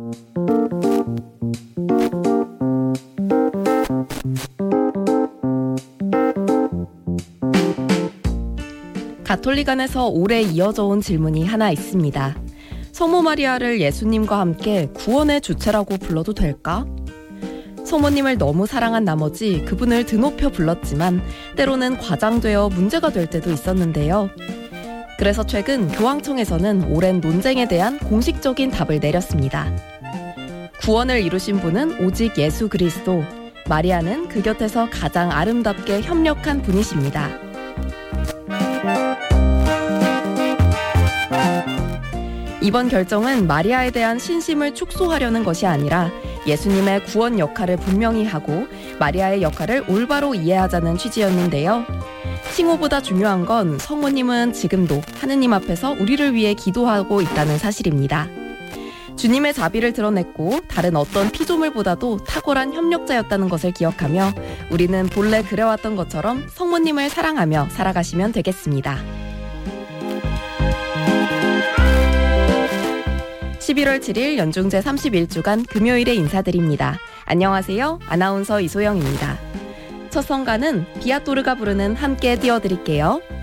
가톨릭 안에서 오래 이어져 온 질문이 하나 있습니다. 성모 마리아를 예수님과 함께 구원의 주체라고 불러도 될까? 성모님을 너무 사랑한 나머지 그분을 드높여 불렀지만 때로는 과장되어 문제가 될 때도 있었는데요. 그래서 최근 교황청에서는 오랜 논쟁에 대한 공식적인 답을 내렸습니다. 구원을 이루신 분은 오직 예수 그리스도, 마리아는 그 곁에서 가장 아름답게 협력한 분이십니다. 이번 결정은 마리아에 대한 신심을 축소하려는 것이 아니라 예수님의 구원 역할을 분명히 하고 마리아의 역할을 올바로 이해하자는 취지였는데요. 칭호보다 중요한 건 성모님은 지금도 하느님 앞에서 우리를 위해 기도하고 있다는 사실입니다. 주님의 자비를 드러냈고 다른 어떤 피조물보다도 탁월한 협력자였다는 것을 기억하며 우리는 본래 그래왔던 것처럼 성모님을 사랑하며 살아가시면 되겠습니다. 11월 7일 연중 제31주간 금요일에 인사드립니다. 안녕하세요. 아나운서 이소영입니다. 첫 성가는 비아토르가 부르는 함께 띄워드릴게요.